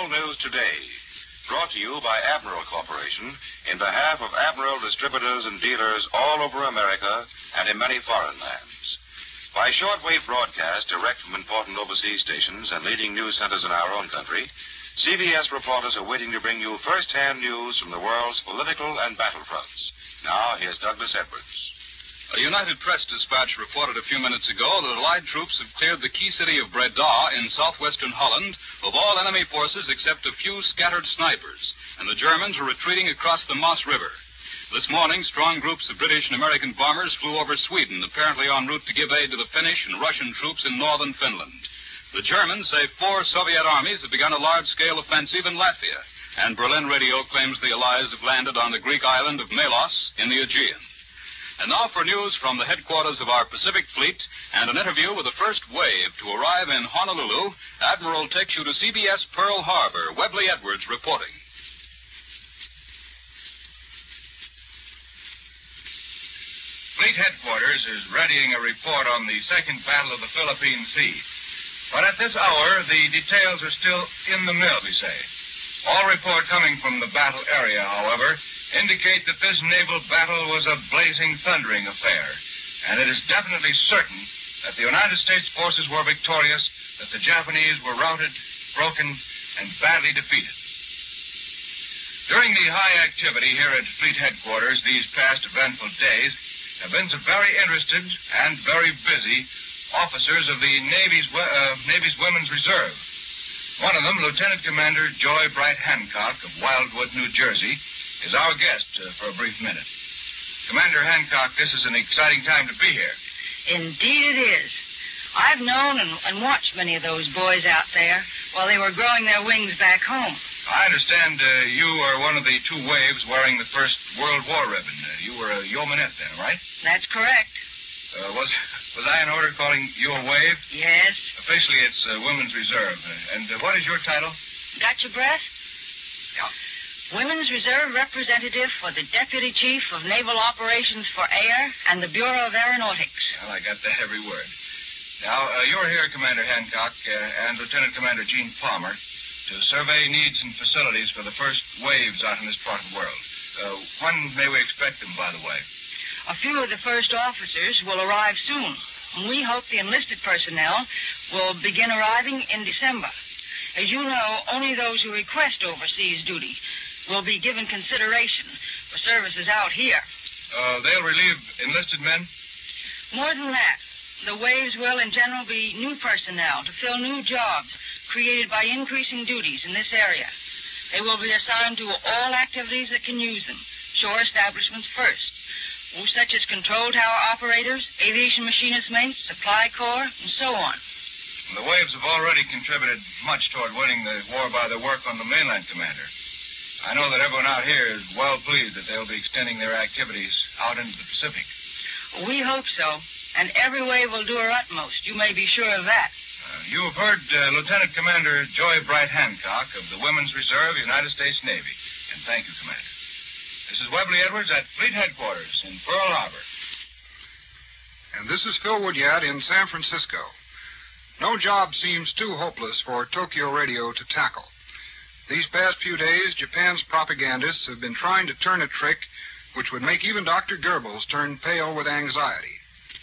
News Today, brought to you by Admiral Corporation in behalf of Admiral distributors and dealers all over America and in many foreign lands. By shortwave broadcast direct from important overseas stations and leading news centers in our own country, CBS reporters are waiting to bring you first-hand news from the world's political and battlefronts. Now, here's Douglas Edwards. A United Press dispatch reported a few minutes ago that Allied troops have cleared the key city of Breda in southwestern Holland of all enemy forces except a few scattered snipers, and the Germans are retreating across the Maas River. This morning, strong groups of British and American bombers flew over Sweden, apparently en route to give aid to the Finnish and Russian troops in northern Finland. The Germans say 4 Soviet armies have begun a large-scale offensive in Latvia, and Berlin radio claims the Allies have landed on the Greek island of Melos in the Aegean. And now for news from the headquarters of our Pacific Fleet and an interview with the first wave to arrive in Honolulu. Admiral takes you to CBS Pearl Harbor. Webley Edwards reporting. Fleet headquarters is readying a report on the second battle of the Philippine Sea. But at this hour, the details are still in the mill, we say. All report coming from the battle area, however, indicate that this naval battle was a blazing, thundering affair. And it is definitely certain that the United States forces were victorious, that the Japanese were routed, broken, and badly defeated. During the high activity here at Fleet headquarters these past eventful days have been some very interested and very busy officers of the Navy's Women's Reserve. One of them, Lieutenant Commander Joy Bright Hancock of Wildwood, New Jersey, is our guest for a brief minute. Commander Hancock, this is an exciting time to be here. Indeed it is. I've known and watched many of those boys out there while they were growing their wings back home. I understand you are one of the 2 waves wearing the First World War ribbon. You were a yeomanette then, right? That's correct. Was I in order calling you a wave? Yes. Officially, it's Women's Reserve. And what is your title? Got your breath? Yeah. Women's Reserve Representative for the Deputy Chief of Naval Operations for Air and the Bureau of Aeronautics. Well, I got that every word. Now, you're here, Commander Hancock, and Lieutenant Commander Gene Palmer, to survey needs and facilities for the first waves out in this part of the world. When may we expect them, by the way? A few of the first officers will arrive soon, and we hope the enlisted personnel will begin arriving in December. As you know, only those who request overseas duty will be given consideration for services out here. They'll relieve enlisted men? More than that, the waves will in general be new personnel to fill new jobs created by increasing duties in this area. They will be assigned to all activities that can use them, shore establishments first, such as control tower operators, aviation machinist mates, supply corps, and so on. The waves have already contributed much toward winning the war by their work on the mainland, Commander. I know that everyone out here is well pleased that they'll be extending their activities out into the Pacific. We hope so, and every wave will do her utmost. You may be sure of that. You have heard Lieutenant Commander Joy Bright Hancock of the Women's Reserve, United States Navy. And thank you, Commander. This is Webley Edwards at Fleet Headquarters in Pearl Harbor. And this is Phil Woodyard in San Francisco. No job seems too hopeless for Tokyo Radio to tackle. These past few days, Japan's propagandists have been trying to turn a trick which would make even Dr. Goebbels turn pale with anxiety.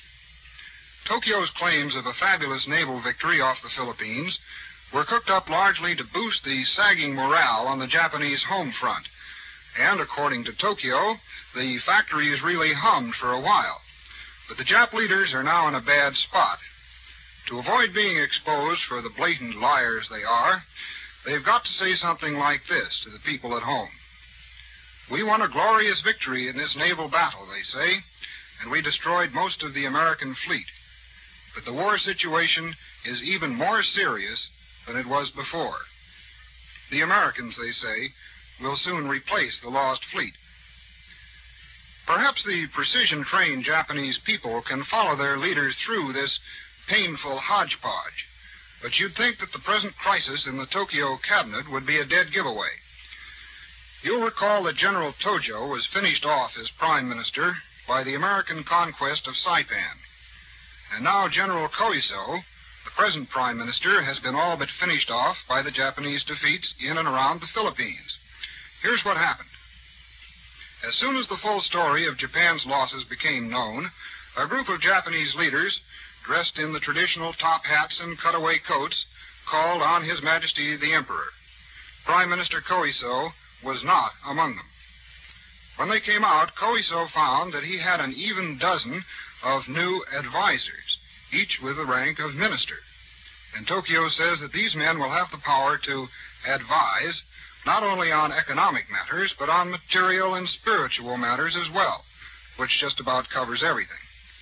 Tokyo's claims of a fabulous naval victory off the Philippines were cooked up largely to boost the sagging morale on the Japanese home front. And according to Tokyo, the factories really hummed for a while. But the Jap leaders are now in a bad spot. To avoid being exposed for the blatant liars they are, they've got to say something like this to the people at home. We won a glorious victory in this naval battle, they say, and we destroyed most of the American fleet. But the war situation is even more serious than it was before. The Americans, they say, will soon replace the lost fleet. Perhaps the precision-trained Japanese people can follow their leaders through this painful hodgepodge, but you'd think that the present crisis in the Tokyo cabinet would be a dead giveaway. You'll recall that General Tojo was finished off as prime minister by the American conquest of Saipan. And now General Koiso, The present Prime Minister has been all but finished off by the Japanese defeats in and around the Philippines. Here's what happened. As soon as the full story of Japan's losses became known, a group of Japanese leaders, dressed in the traditional top hats and cutaway coats, called on His Majesty the Emperor. Prime Minister Koiso was not among them. When they came out, Koiso found that he had an even dozen of new advisors, each with the rank of minister. And Tokyo says that these men will have the power to advise not only on economic matters, but on material and spiritual matters as well, which just about covers everything.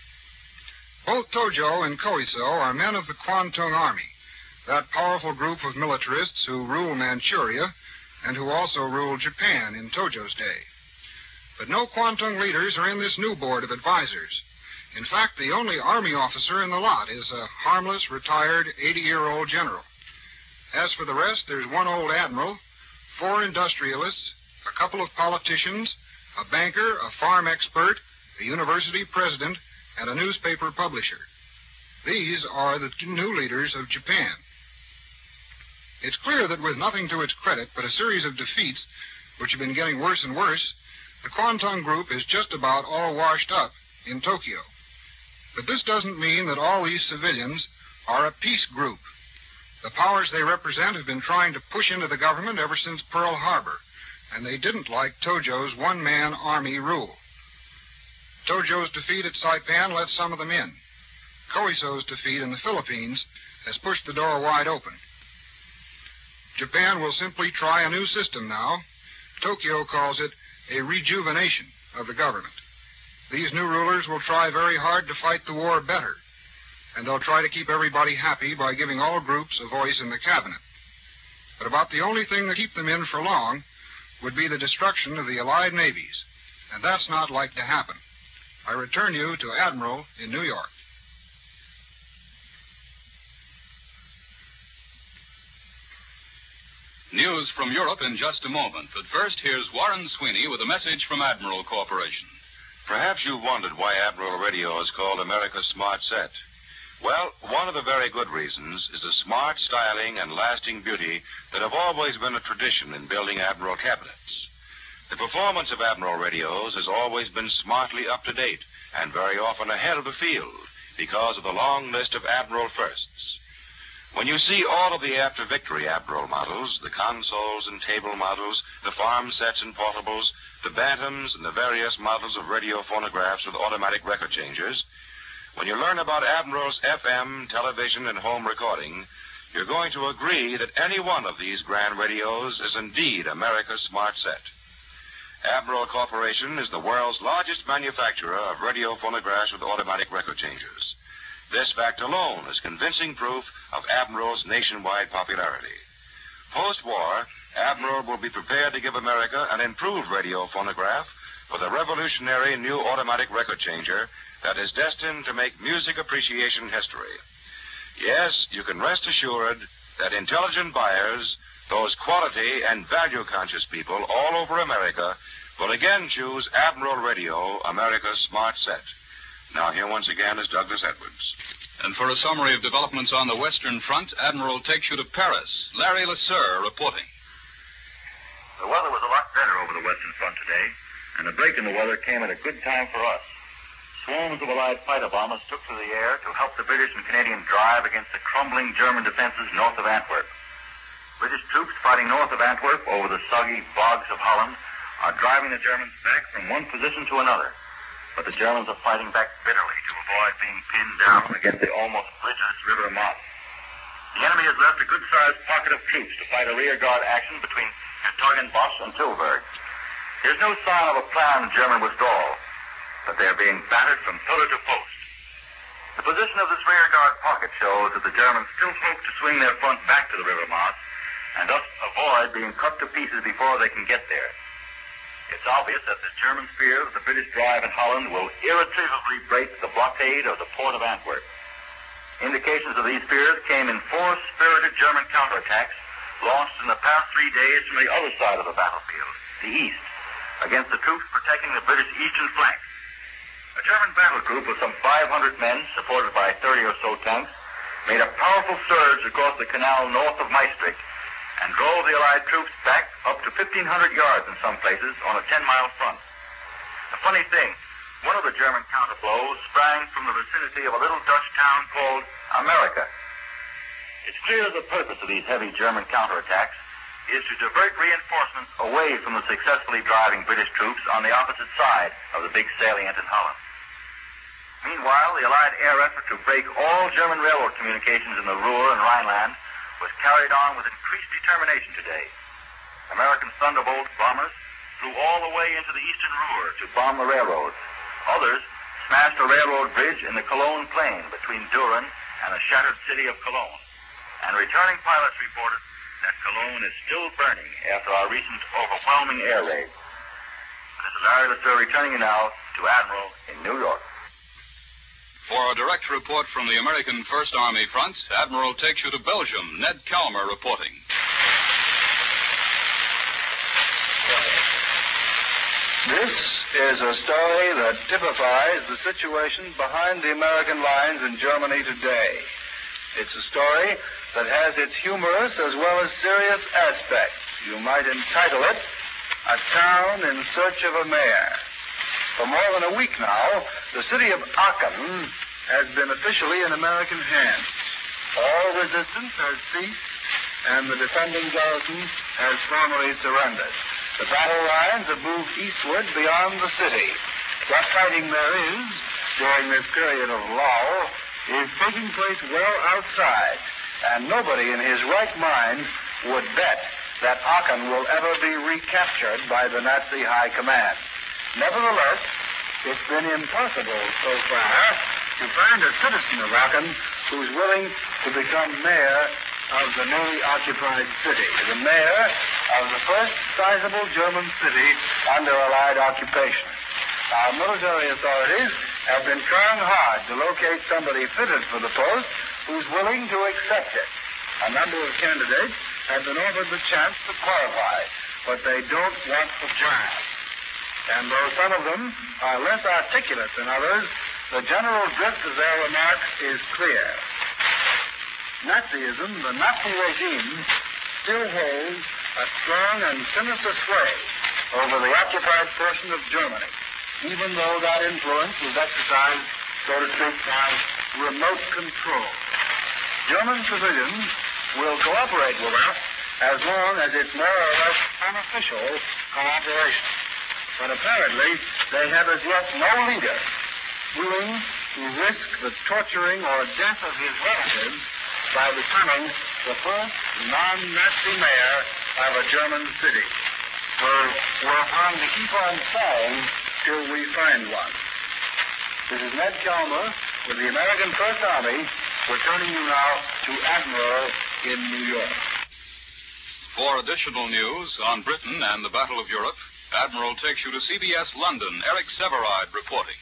Both Tojo and Koiso are men of the Kwantung Army, that powerful group of militarists who rule Manchuria and who also ruled Japan in Tojo's day. But no Kwantung leaders are in this new board of advisors. In fact, the only Army officer in the lot is a harmless, retired 80-year-old general. As for the rest, there's one old admiral, 4 industrialists, a couple of politicians, a banker, a farm expert, a university president, and a newspaper publisher. These are the new leaders of Japan. It's clear that with nothing to its credit but a series of defeats, which have been getting worse and worse, the Kwantung Group is just about all washed up in Tokyo. But this doesn't mean that all these civilians are a peace group. The powers they represent have been trying to push into the government ever since Pearl Harbor, and they didn't like Tojo's one-man army rule. Tojo's defeat at Saipan let some of them in. Koiso's defeat in the Philippines has pushed the door wide open. Japan will simply try a new system now. Tokyo calls it a rejuvenation of the government. These new rulers will try very hard to fight the war better, and they'll try to keep everybody happy by giving all groups a voice in the cabinet. But about the only thing that keep them in for long would be the destruction of the Allied navies, and that's not like to happen. I return you to Admiral in New York. News from Europe in just a moment. But first, here's Warren Sweeney with a message from Admiral Corporation. Perhaps you've wondered why Admiral Radio is called America's Smart Set. Well, one of the very good reasons is the smart styling and lasting beauty that have always been a tradition in building Admiral cabinets. The performance of Admiral radios has always been smartly up to date and very often ahead of the field because of the long list of Admiral firsts. When you see all of the after-victory Admiral models, the consoles and table models, the farm sets and portables, the Bantams and the various models of radio phonographs with automatic record changers, when you learn about Admiral's FM, television, and home recording, you're going to agree that any one of these grand radios is indeed America's Smart Set. Admiral Corporation is the world's largest manufacturer of radio phonographs with automatic record changers. This fact alone is convincing proof of Admiral's nationwide popularity. Post-war, Admiral will be prepared to give America an improved radio phonograph with a revolutionary new automatic record changer that is destined to make music appreciation history. Yes, you can rest assured that intelligent buyers, those quality and value-conscious people all over America, will again choose Admiral Radio, America's Smart Set. Now, here once again is Douglas Edwards. And for a summary of developments on the Western Front, Admiral takes you to Paris. Larry LeSueur reporting. The weather was a lot better over the Western Front today, and the break in the weather came at a good time for us. Swarms of Allied fighter bombers took to the air to help the British and Canadian drive against the crumbling German defenses north of Antwerp. British troops fighting north of Antwerp over the soggy bogs of Holland are driving the Germans back from one position to another. But the Germans are fighting back bitterly to avoid being pinned down against the almost bridgeless River Maas. The enemy has left a good-sized pocket of troops to fight a rearguard action between Hertogenbosch and Tilburg. There's no sign of a planned German withdrawal, but they are being battered from pillar to post. The position of this rearguard pocket shows that the Germans still hope to swing their front back to the River Maas and thus avoid being cut to pieces before they can get there. It's obvious that the Germans fear that the British drive in Holland will irretrievably break the blockade of the port of Antwerp. Indications of these fears came in 4 spirited German counterattacks launched in the past 3 days from the other side of the battlefield, the east, against the troops protecting the British eastern flank. A German battle group of some 500 men, supported by 30 or so tanks, made a powerful surge across the canal north of Maastricht and drove the Allied troops back up to 1,500 yards in some places on a 10-mile front. The funny thing, one of the German counterblows sprang from the vicinity of a little Dutch town called America. It's clear the purpose of these heavy German counterattacks is to divert reinforcements away from the successfully driving British troops on the opposite side of the big salient in Holland. Meanwhile, the Allied air effort to break all German railroad communications in the Ruhr and Rhineland was carried on with increased determination today. American Thunderbolt bombers flew all the way into the eastern Ruhr to bomb the railroads. Others smashed a railroad bridge in the Cologne plain between Düren and the shattered city of Cologne. And returning pilots reported that Cologne is still burning after our recent overwhelming air raid. This is Larry LeSueur returning you now to Admiral in New York. For a direct report from the American First Army front, Admiral takes you to Belgium. Ned Calmer reporting. This is a story that typifies the situation behind the American lines in Germany today. It's a story that has its humorous as well as serious aspects. You might entitle it, A Town in Search of a Mayor. For more than a week now, the city of Aachen has been officially in American hands. All resistance has ceased, and the defending garrison has formally surrendered. The battle lines have moved eastward beyond the city. What fighting there is during this period of lull is taking place well outside, and nobody in his right mind would bet that Aachen will ever be recaptured by the Nazi High Command. Nevertheless, it's been impossible so far to find a citizen of Aachen who's willing to become mayor of the newly occupied city, the mayor of the first sizable German city under Allied occupation. Our military authorities have been trying hard to locate somebody fitted for the post who's willing to accept it. A number of candidates have been offered the chance to qualify, but they don't want the job. And though some of them are less articulate than others, the general drift of their remarks is clear. Nazism, the Nazi regime, still holds a strong and sinister sway over the occupied portion of Germany, even though that influence is exercised, so to speak, by remote control. German civilians will cooperate with us as long as it's more or less unofficial cooperation. But apparently, they have as yet no leader willing to risk the torturing or death of his relatives by becoming the first non-Nazi mayor of a German city. So we're going to keep on trying till we find one. This is Ned Calmer with the American First Army, returning you now to Admiral in New York. For additional news on Britain and the Battle of Europe, Admiral takes you to CBS London. Eric Severide reporting.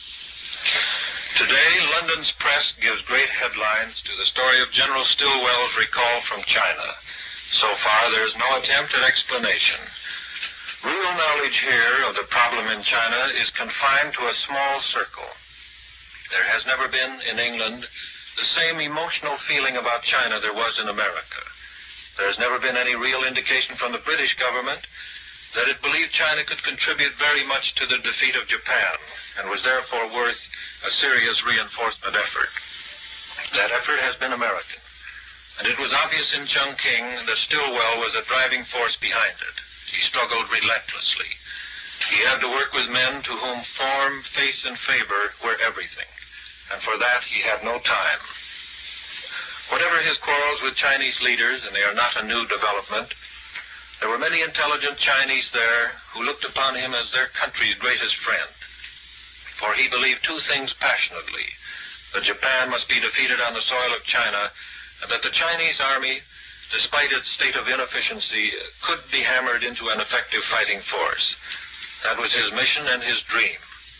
Today, London's press gives great headlines to the story of General Stilwell's recall from China. So far, there is no attempt at explanation. Real knowledge here of the problem in China is confined to a small circle. There has never been in England the same emotional feeling about China there was in America. There has never been any real indication from the British government that it believed China could contribute very much to the defeat of Japan and was therefore worth a serious reinforcement effort. That effort has been American, and it was obvious in Chongqing that Stilwell was a driving force behind it. He struggled relentlessly. He had to work with men to whom form, face, and favor were everything, and for that he had no time. Whatever his quarrels with Chinese leaders, and they are not a new development, there were many intelligent Chinese there who looked upon him as their country's greatest friend. For he believed two things passionately: that Japan must be defeated on the soil of China, and that the Chinese army, despite its state of inefficiency, could be hammered into an effective fighting force. That was his mission and his dream.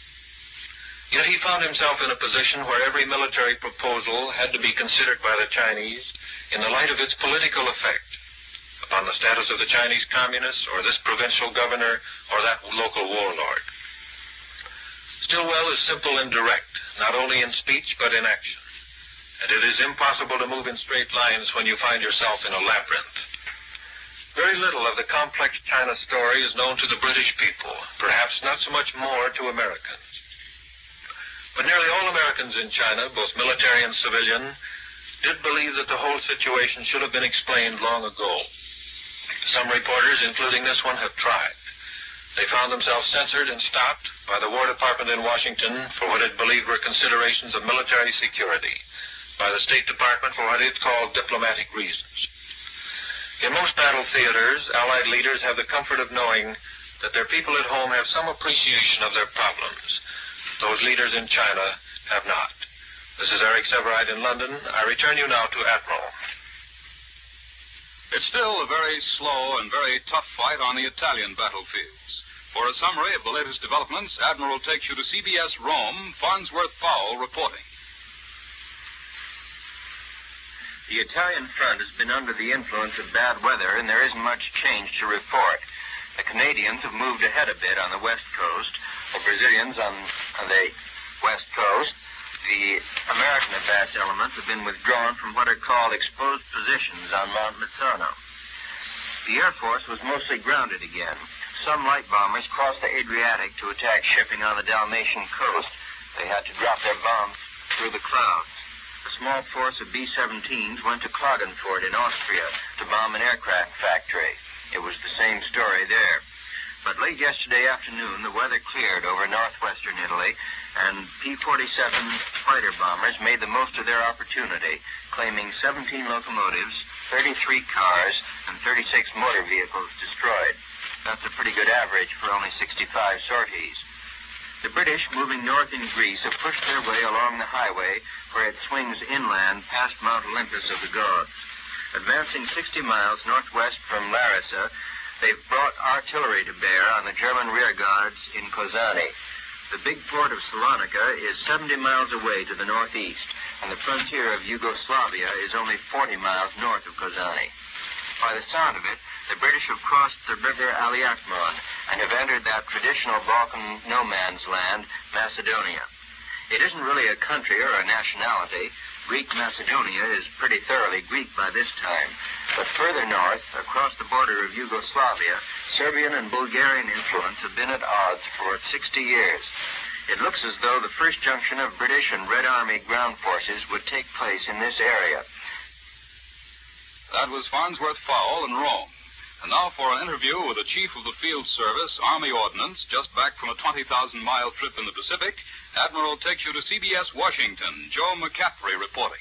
Yet he found himself in a position where every military proposal had to be considered by the Chinese in the light of its political effect upon the status of the Chinese communists, or this provincial governor, or that local warlord. Stilwell is simple and direct, not only in speech but in action. and it is impossible to move in straight lines when you find yourself in a labyrinth. Very little of the complex China story is known to the British people, perhaps not so much more to Americans. But nearly all Americans in China, both military and civilian, did believe that the whole situation should have been explained long ago. Some reporters, including this one, have tried. They found themselves censored and stopped by the War Department in Washington for what it believed were considerations of military security, by the State Department for what it called diplomatic reasons. In most battle theaters, Allied leaders have the comfort of knowing that their people at home have some appreciation of their problems. Those leaders in China have not. This is Eric Severide in London. I return you now to Admiral. It's still a very slow and very tough fight on the Italian battlefields. For a summary of the latest developments, Admiral takes you to CBS Rome, Farnsworth Fowle reporting. The Italian front has been under the influence of bad weather, and there isn't much change to report. The Canadians have moved ahead a bit on the west coast, the Brazilians on the west coast. The American advance elements have been withdrawn from what are called exposed positions on Mount Mazzano. The Air Force was mostly grounded again. Some light bombers crossed the Adriatic to attack shipping on the Dalmatian coast. They had to drop their bombs through the clouds. A small force of B-17s went to Klagenfurt in Austria to bomb an aircraft factory. It was the same story there. But late yesterday afternoon, the weather cleared over northwestern Italy, and P-47 fighter bombers made the most of their opportunity, claiming 17 locomotives, 33 cars, and 36 motor vehicles destroyed. That's a pretty good average for only 65 sorties. The British, moving north in Greece, have pushed their way along the highway where it swings inland past Mount Olympus of the gods. Advancing 60 miles northwest from Larissa, they've brought artillery to bear on the German rearguards in Kozani. The big port of Salonika is 70 miles away to the northeast, and the frontier of Yugoslavia is only 40 miles north of Kozani. By the sound of it, the British have crossed the river Aliakmon and have entered that traditional Balkan no-man's land, Macedonia. It isn't really a country or a nationality. Greek Macedonia is pretty thoroughly Greek by this time. But further north, across the border of Yugoslavia, Serbian and Bulgarian influence have been at odds for 60 years. It looks as though the first junction of British and Red Army ground forces would take place in this area. That was Farnsworth Fowle in Rome. And now for an interview with the Chief of the Field Service, Army Ordnance, just back from a 20,000-mile trip in the Pacific. Admiral takes you to CBS Washington. Joe McCaffrey reporting.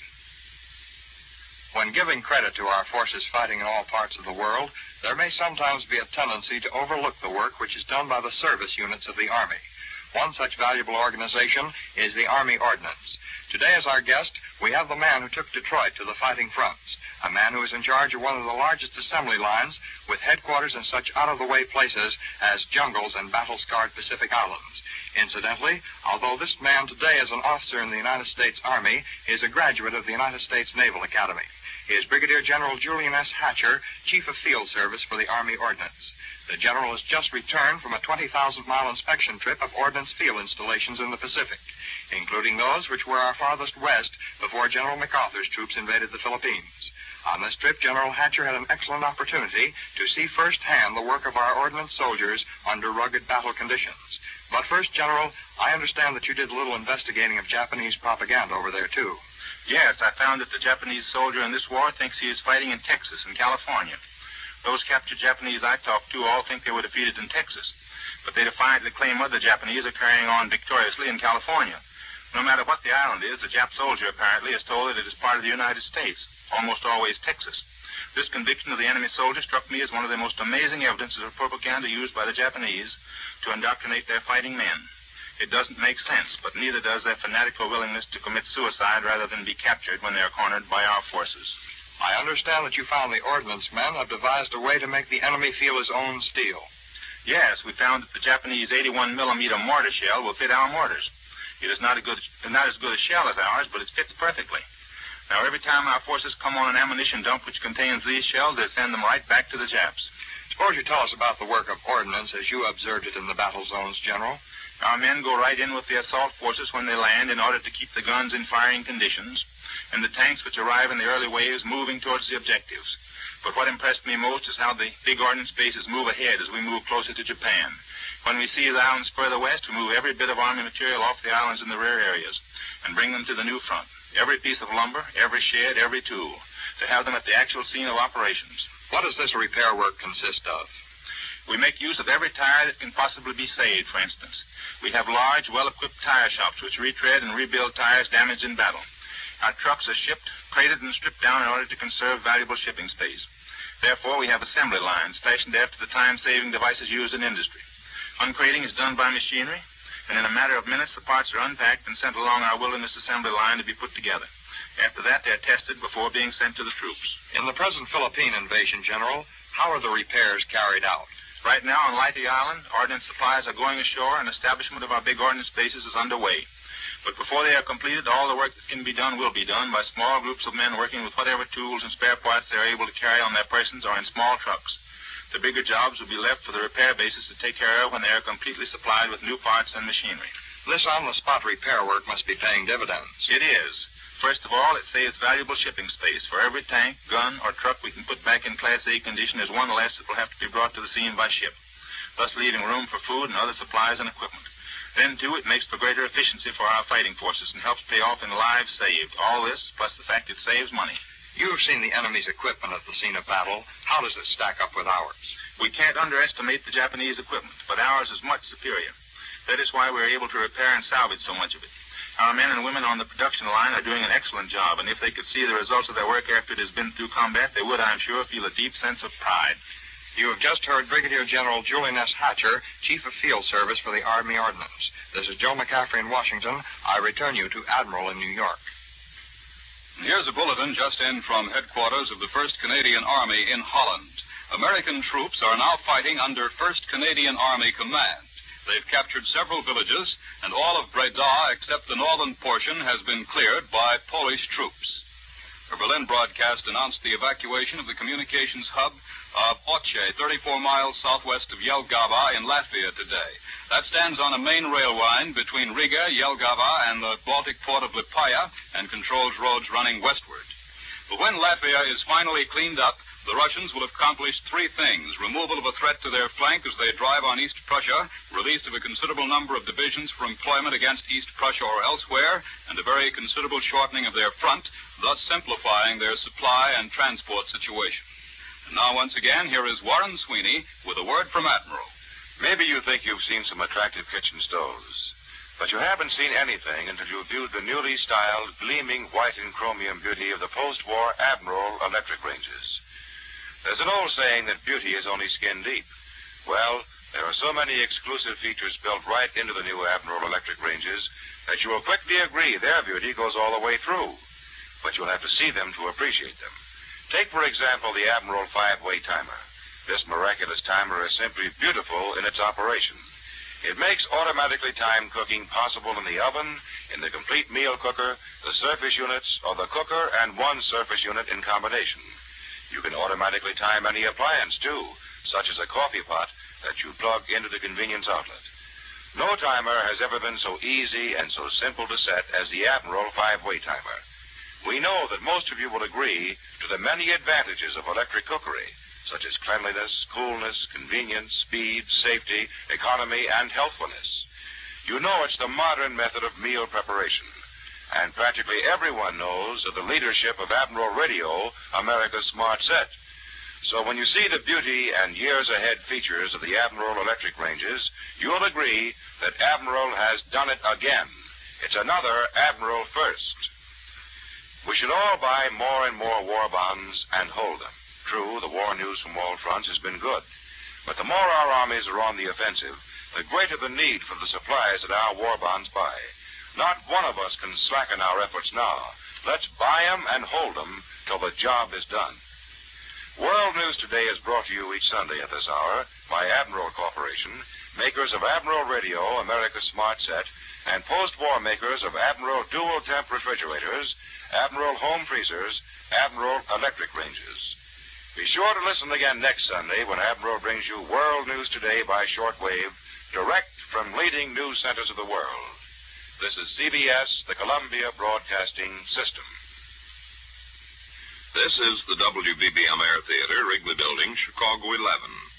When giving credit to our forces fighting in all parts of the world, there may sometimes be a tendency to overlook the work which is done by the service units of the Army. One such valuable organization is the Army Ordnance. Today, as our guest, we have the man who took Detroit to the fighting fronts, a man who is in charge of one of the largest assembly lines with headquarters in such out-of-the-way places as jungles and battle-scarred Pacific Islands. Incidentally, although this man today is an officer in the United States Army, he is a graduate of the United States Naval Academy. He is Brigadier General Julian S. Hatcher, Chief of Field Service for the Army Ordnance. The General has just returned from a 20,000-mile inspection trip of ordnance field installations in the Pacific, including those which were our farthest west before General MacArthur's troops invaded the Philippines. On this trip, General Hatcher had an excellent opportunity to see firsthand the work of our ordnance soldiers under rugged battle conditions. But first, General, I understand that you did a little investigating of Japanese propaganda over there, too. Yes, I found that the Japanese soldier in this war thinks he is fighting in Texas and California. Those captured Japanese I talked to all think they were defeated in Texas, but they defiantly claim other Japanese are carrying on victoriously in California. No matter what the island is, the Jap soldier apparently is told that it is part of the United States, almost always Texas. This conviction of the enemy soldier struck me as one of the most amazing evidences of propaganda used by the Japanese to indoctrinate their fighting men. It doesn't make sense, but neither does their fanatical willingness to commit suicide rather than be captured when they are cornered by our forces. I understand that you found the ordnance men have devised a way to make the enemy feel his own steel. Yes, we found that the Japanese 81-millimeter mortar shell will fit our mortars. It is not as good a shell as ours, but it fits perfectly. Now, every time our forces come on an ammunition dump which contains these shells, they send them right back to the Japs. Suppose you tell us about the work of ordnance as you observed it in the battle zones, General. Our men go right in with the assault forces when they land in order to keep the guns in firing conditions, and the tanks which arrive in the early waves moving towards the objectives. But what impressed me most is how the big ordnance bases move ahead as we move closer to Japan. When we see the islands further west, we move every bit of Army material off the islands in the rear areas and bring them to the new front. Every piece of lumber, every shed, every tool, to have them at the actual scene of operations. What does this repair work consist of? We make use of every tire that can possibly be saved, for instance. We have large, well-equipped tire shops which retread and rebuild tires damaged in battle. Our trucks are shipped, crated, and stripped down in order to conserve valuable shipping space. Therefore, we have assembly lines fashioned after the time-saving devices used in industry. Uncrating is done by machinery, and in a matter of minutes, the parts are unpacked and sent along our wilderness assembly line to be put together. After that, they're tested before being sent to the troops. In the present Philippine invasion, General, how are the repairs carried out? Right now on Leyte Island, ordnance supplies are going ashore and establishment of our big ordnance bases is underway. But before they are completed, all the work that can be done will be done by small groups of men working with whatever tools and spare parts they're able to carry on their persons or in small trucks. The bigger jobs will be left for the repair bases to take care of when they are completely supplied with new parts and machinery. This on-the-spot repair work must be paying dividends. It is. First of all, it saves valuable shipping space. For every tank, gun, or truck we can put back in Class A condition is one less that will have to be brought to the scene by ship, thus leaving room for food and other supplies and equipment. Then, too, it makes for greater efficiency for our fighting forces and helps pay off in lives saved. All this, plus the fact it saves money. You've seen the enemy's equipment at the scene of battle. How does it stack up with ours? We can't underestimate the Japanese equipment, but ours is much superior. That is why we're able to repair and salvage so much of it. Our men and women on the production line are doing an excellent job, and if they could see the results of their work after it has been through combat, they would, I'm sure, feel a deep sense of pride. You have just heard Brigadier General Julian S. Hatcher, Chief of Field Service for the Army Ordnance. This is Joe McCaffrey in Washington. I return you to Admiral in New York. Here's a bulletin just in from headquarters of the 1st Canadian Army in Holland. American troops are now fighting under 1st Canadian Army Command. They've captured several villages, and all of Breda, except the northern portion, has been cleared by Polish troops. A Berlin broadcast announced the evacuation of the communications hub of Oce, 34 miles southwest of Jelgava in Latvia today. That stands on a main rail line between Riga, Jelgava, and the Baltic port of Lipaia, and controls roads running westward. But when Latvia is finally cleaned up, the Russians will have accomplished three things: removal of a threat to their flank as they drive on East Prussia, release of a considerable number of divisions for employment against East Prussia or elsewhere, and a very considerable shortening of their front, thus simplifying their supply and transport situation. And now, once again, here is Warren Sweeney with a word from Admiral. Maybe you think you've seen some attractive kitchen stoves, but you haven't seen anything until you've viewed the newly styled, gleaming white and chromium beauty of the post-war Admiral electric ranges. There's an old saying that beauty is only skin deep. Well, there are so many exclusive features built right into the new Admiral electric ranges that you will quickly agree their beauty goes all the way through. But you'll have to see them to appreciate them. Take, for example, the Admiral 5-way timer. This miraculous timer is simply beautiful in its operation. It makes automatically timed cooking possible in the oven, in the complete meal cooker, the surface units, or the cooker and one surface unit in combination. You can automatically time any appliance, too, such as a coffee pot that you plug into the convenience outlet. No timer has ever been so easy and so simple to set as the Admiral 5-way timer. We know that most of you will agree to the many advantages of electric cookery, such as cleanliness, coolness, convenience, speed, safety, economy, and healthfulness. You know it's the modern method of meal preparation. And practically everyone knows of the leadership of Admiral Radio, America's smart set. So when you see the beauty and years-ahead features of the Admiral electric ranges, you'll agree that Admiral has done it again. It's another Admiral first. We should all buy more and more war bonds and hold them. True, the war news from all fronts has been good. But the more our armies are on the offensive, the greater the need for the supplies that our war bonds buy. Not one of us can slacken our efforts now. Let's buy them and hold them till the job is done. World News Today is brought to you each Sunday at this hour by Admiral Corporation, makers of Admiral Radio, America's Smart Set, and post-war makers of Admiral dual-temp refrigerators, Admiral home freezers, Admiral electric ranges. Be sure to listen again next Sunday when Admiral brings you World News Today by shortwave, direct from leading news centers of the world. This is CBS, the Columbia Broadcasting System. This is the WBBM Air Theater, Wrigley Building, Chicago 11.